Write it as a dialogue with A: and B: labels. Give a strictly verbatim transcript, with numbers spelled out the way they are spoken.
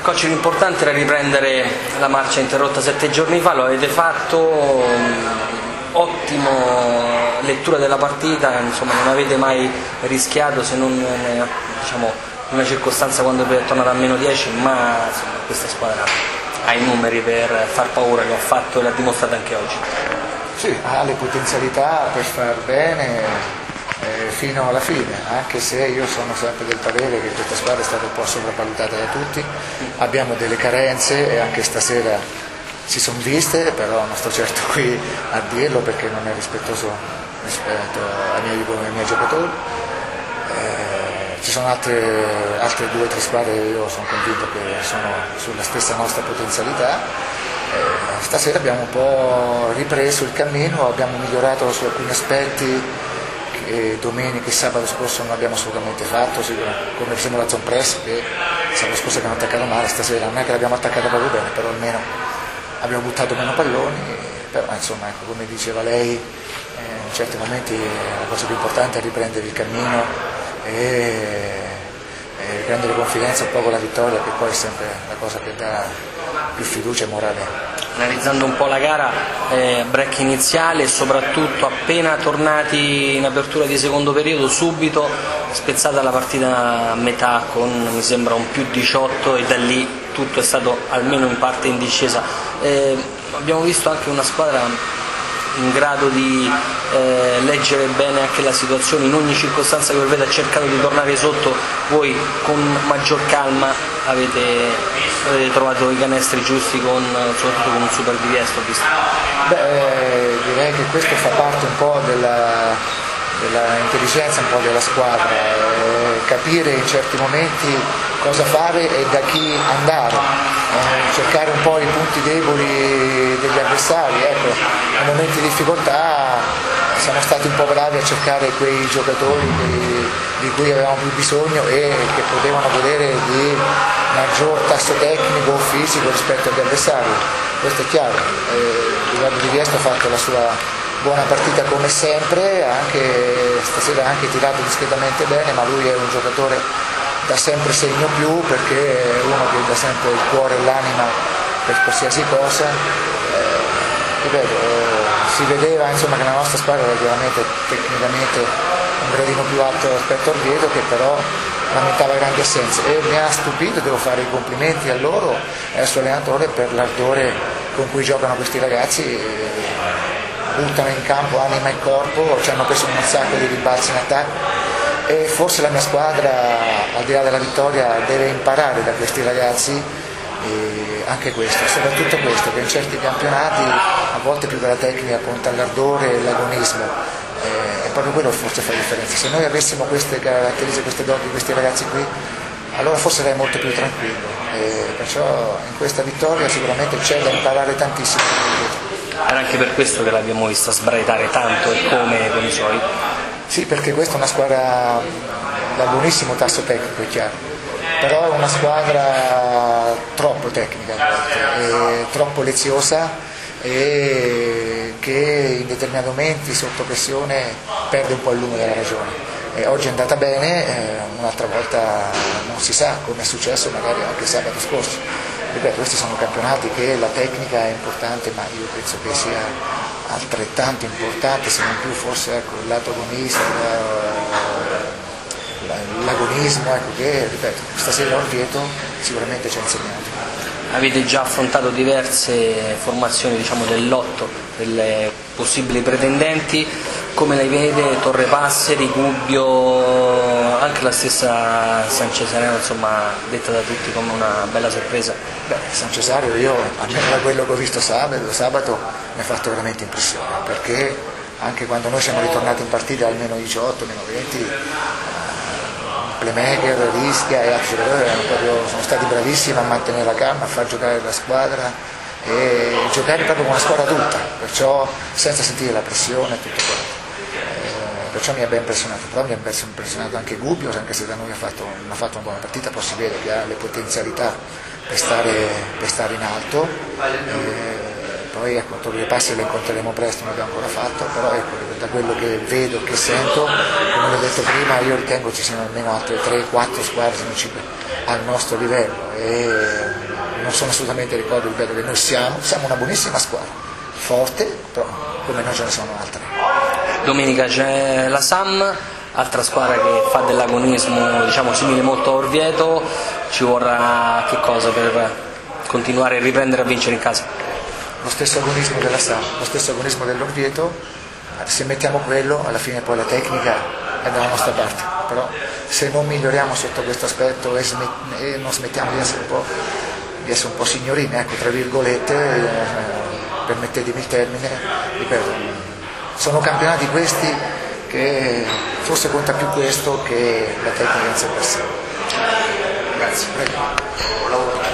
A: Coach, l'importante era riprendere la marcia interrotta sette giorni fa, lo avete fatto, ottimo lettura della partita, insomma non avete mai rischiato se non diciamo, in una circostanza quando è tornata a meno dieci, ma insomma, questa squadra ha i numeri per far paura, lo ha fatto e l'ha dimostrato anche oggi.
B: Sì, ha le potenzialità per far bene eh, fino alla fine, anche se io sono sempre del parere che questa squadra è stata un po' sopravvalutata da tutti, abbiamo delle carenze e anche stasera si sono viste, però non sto certo qui a dirlo perché non è rispettoso rispetto ai miei, ai miei giocatori. Eh, ci sono altre, altre due o tre squadre, io sono convinto che sono sulla stessa nostra potenzialità. Eh, stasera abbiamo un po' ripreso il cammino, abbiamo migliorato su alcuni aspetti che domenica e sabato scorso non abbiamo assolutamente fatto, come per esempio la zone press, che sabato scorso abbiamo attaccato male, stasera non è che l'abbiamo attaccata proprio bene, però almeno abbiamo buttato meno palloni, però insomma ecco, come diceva lei, eh, in certi momenti la cosa più importante è riprendere il cammino e, e riprendere confidenza un po' con la vittoria, che poi è sempre la cosa che dà più fiducia e morale.
A: Analizzando un po' la gara, eh, break iniziale e soprattutto appena tornati in apertura di secondo periodo, subito spezzata la partita a metà con mi sembra un più diciotto e da lì tutto è stato almeno in parte in discesa. Eh, abbiamo visto anche una squadra in grado di eh, leggere bene anche la situazione, in ogni circostanza che vede ha cercato di tornare sotto, voi con maggior calma avete, avete trovato i canestri giusti, con, soprattutto con un super D V S, ho visto.
B: Beh, direi che questo fa parte un po' della, della intelligenza un po' della squadra, eh, capire in certi momenti cosa fare e da chi andare, eh, cercare un po' i punti deboli degli avversari, ecco, nei momenti di difficoltà siamo stati un po' bravi a cercare quei giocatori di, di cui avevamo più bisogno e che potevano godere di maggior tasso tecnico o fisico rispetto agli avversari, questo è chiaro. Riguardo Di Viesto ha fatto la sua buona partita come sempre, anche stasera ha anche tirato discretamente bene, ma lui è un giocatore da sempre segno più, perché è uno che dà sempre il cuore e l'anima per qualsiasi cosa. Eh, ripeto, eh, si vedeva insomma, che la nostra squadra era veramente tecnicamente un gradino più alto rispetto al Vieto, che però lamentava grandi assenze, e mi ha stupito, devo fare i complimenti a loro e al suo allenatore per l'ardore con cui giocano questi ragazzi, buttano in campo anima e corpo, ci hanno preso un sacco di rimbalzi in attacco e forse la mia squadra, al di là della vittoria, deve imparare da questi ragazzi e anche questo, soprattutto questo, che in certi campionati a volte più che la tecnica conta l'ardore e l'agonismo, eh, è proprio quello che forse fa la differenza. Se noi avessimo queste caratteristiche, queste doti di questi ragazzi qui, allora forse sarei molto più tranquillo, e perciò in questa vittoria sicuramente c'è da imparare tantissimo.
A: Era anche per questo che l'abbiamo vista sbraitare tanto e come con i suoi.
B: Sì, perché questa è una squadra da buonissimo tasso tecnico, è chiaro, però è una squadra troppo tecnica a volte, è troppo leziosa e che in determinati momenti sotto pressione perde un po' il lume della ragione. E oggi è andata bene, eh, un'altra volta non si sa, come è successo magari anche sabato scorso. Ripeto, questi sono campionati che la tecnica è importante, ma io penso che sia altrettanto importante, se non più forse ecco, il lato agonista, l'agonismo, ecco, che ripeto, stasera Orvieto sicuramente ci ha insegnato.
A: Avete già affrontato diverse formazioni, diciamo, del lotto delle possibili pretendenti, come lei vede Torre Passeri, Gubbio, anche la stessa San Cesareo, insomma, detta da tutti come una bella sorpresa?
B: Beh, San Cesario, io almeno da quello che ho visto sabato, sabato mi ha fatto veramente impressione, perché anche quando noi siamo ritornati in partita al meno diciotto, meno venti, eh, playmaker, Rischia e altri giocatori proprio, sono stati bravissimi a mantenere la calma, a far giocare la squadra e giocare proprio con la squadra tutta, perciò senza sentire la pressione e tutto quello. Perciò mi ha ben impressionato, però mi ha ben impressionato anche Gubbio, anche se da noi ha fatto, ha fatto una buona partita, poi si vede che ha le potenzialità per stare, per stare in alto, e poi ecco, Torre Passi le incontreremo presto, non abbiamo ancora fatto, però ecco, da quello che vedo, che sento, come ho detto prima, io ritengo ci siano almeno altre tre quattro squadre al nostro livello. E sono assolutamente ricordo il bello che noi siamo, siamo una buonissima squadra, forte, però come noi ce ne sono altre.
A: Domenica c'è la Sam, altra squadra che fa dell'agonismo, diciamo, simile molto a Orvieto. Ci vorrà che cosa per continuare a riprendere a vincere in casa?
B: Lo stesso agonismo della Sam, lo stesso agonismo dell'Orvieto. Se mettiamo quello, alla fine poi la tecnica è dalla nostra parte, però se non miglioriamo sotto questo aspetto e, smet- e non smettiamo di essere un po', di essere un po' signorini, ecco, tra virgolette, eh, permettetemi il termine, ripeto, sono campionati questi che forse conta più questo che la tecnica in sé per sé.
A: Grazie.
B: Prego.